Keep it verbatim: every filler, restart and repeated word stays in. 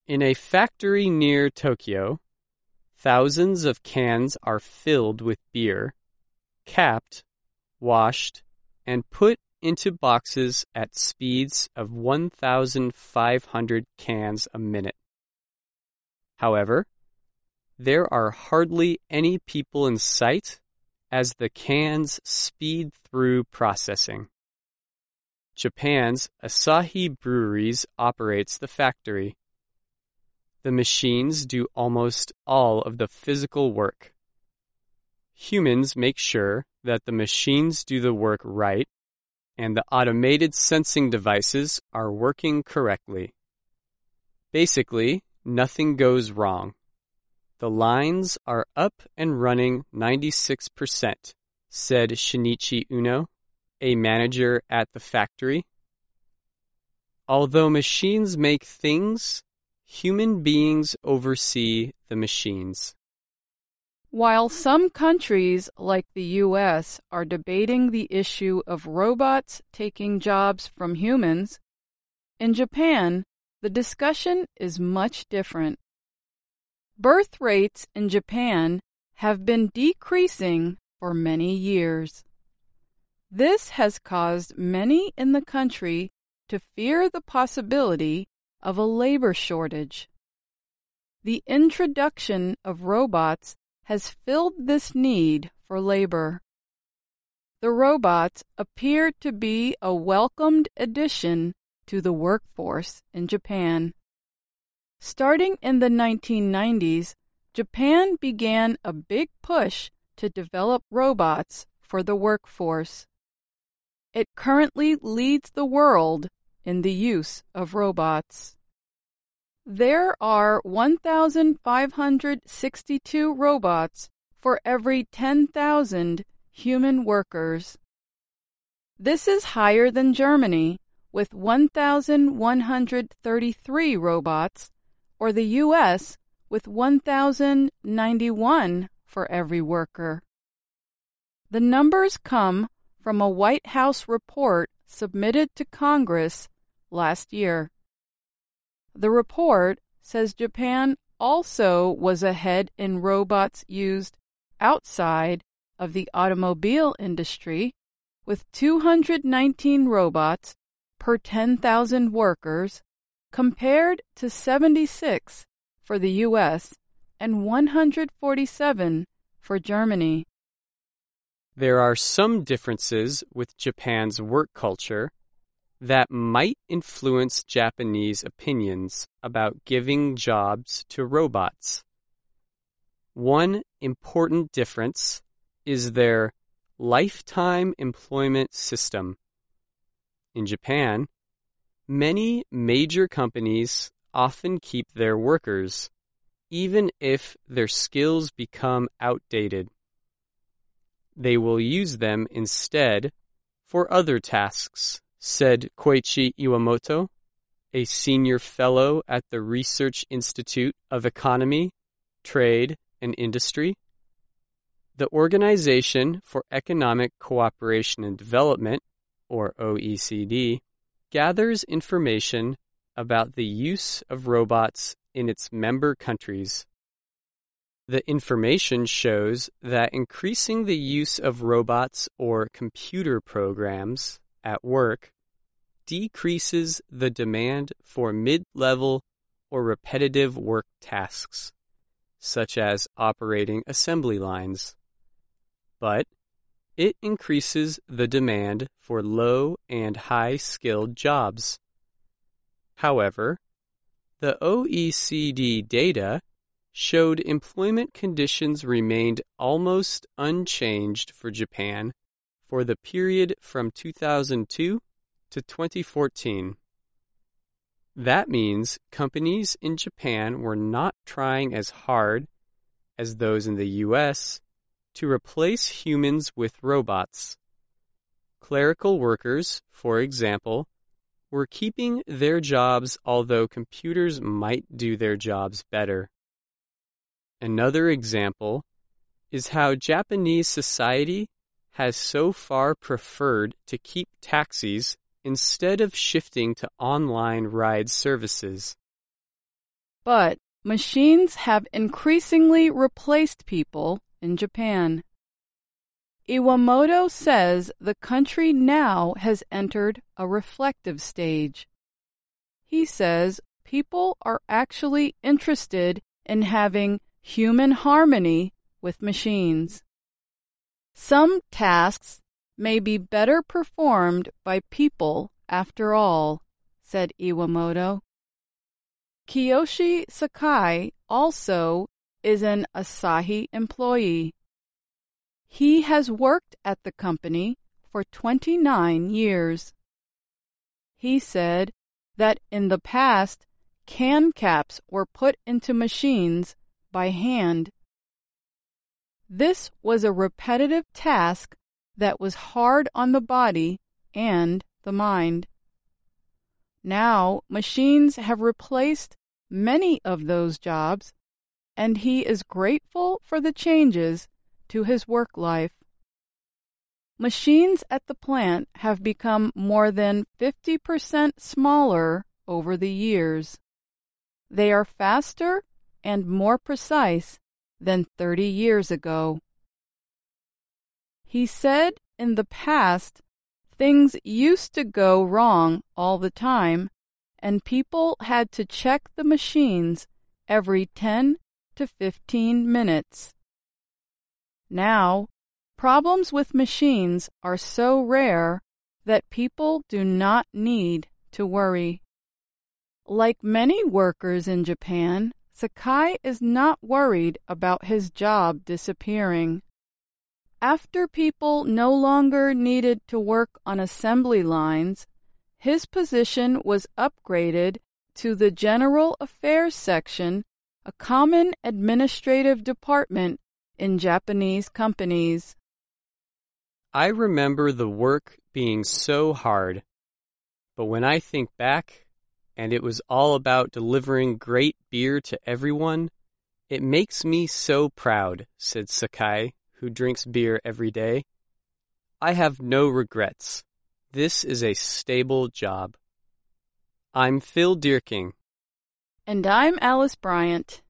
In a factory near Tokyo, thousands of cans are filled with beer, capped, washed, and put into boxes at speeds of one thousand five hundred cans a minute. However, there are hardly any people in sight as the cans speed through processing. Japan's Asahi Breweries operates the factory. The machines do almost all of the physical work. Humans make sure that the machines do the work right and the automated sensing devices are working correctly. Basically, nothing goes wrong. The lines are up and running ninety-six percent, said Shinichi Uno, a manager at the factory. Although machines make things, human beings oversee the machines. While some countries, like the U S, are debating the issue of robots taking jobs from humans, in Japan, the discussion is much different. Birth rates in Japan have been decreasing for many years. This has caused many in the country to fear the possibility of a labor shortage. The introduction of robots has filled this need for labor. The robots appear to be a welcomed addition to the workforce in Japan. Starting in the nineteen nineties, Japan began a big push to develop robots for the workforce. It currently leads the world in the use of robots. There are one thousand five hundred sixty-two robots for every ten thousand human workers. This is higher than Germany, with one thousand one hundred thirty-three robots, or the U S with one thousand ninety-one for every worker. The numbers come from a White House report submitted to Congress last year. The report says Japan also was ahead in robots used outside of the automobile industry, with two hundred nineteen robots per ten thousand workers, compared to seventy-six for the U S and one hundred forty-seven for Germany. There are some differences with Japan's work culture that might influence Japanese opinions about giving jobs to robots. One important difference is their lifetime employment system. In Japan, many major companies often keep their workers, even if their skills become outdated. They will use them instead for other tasks, said Koichi Iwamoto, a senior fellow at the Research Institute of Economy, Trade, and Industry. The Organization for Economic Cooperation and Development, or O E C D, gathers information about the use of robots in its member countries. The information shows that increasing the use of robots or computer programs at work decreases the demand for mid-level or repetitive work tasks, such as operating assembly lines. But it increases the demand for low and high-skilled jobs. However, the O E C D data showed employment conditions remained almost unchanged for Japan for the period from two thousand two to twenty fourteen. That means companies in Japan were not trying as hard as those in the U S to replace humans with robots. Clerical workers, for example, were keeping their jobs, although computers might do their jobs better. Another example is how Japanese society has so far preferred to keep taxis instead of shifting to online ride services. But machines have increasingly replaced people in Japan. Iwamoto says the country now has entered a reflective stage. He says people are actually interested in having human harmony with machines. Some tasks may be better performed by people after all, said Iwamoto. Kiyoshi Sakai also is an Asahi employee. He has worked at the company for twenty-nine years. He said that in the past, can caps were put into machines by hand. This was a repetitive task that was hard on the body and the mind. Now, machines have replaced many of those jobs, and he is grateful for the changes to his work life. Machines at the plant have become more than fifty percent smaller over the years. They are faster and more precise than thirty years ago. He said in the past, things used to go wrong all the time, and people had to check the machines every ten to fifteen minutes. Now, problems with machines are so rare that people do not need to worry. Like many workers in Japan, Sakai is not worried about his job disappearing. After people no longer needed to work on assembly lines, his position was upgraded to the General Affairs Section, a common administrative department in Japanese companies. I remember the work being so hard, but when I think back, and it was all about delivering great beer to everyone, it makes me so proud, said Sakai, who drinks beer every day. I have no regrets. This is a stable job. I'm Phil Dierking. And I'm Alice Bryant.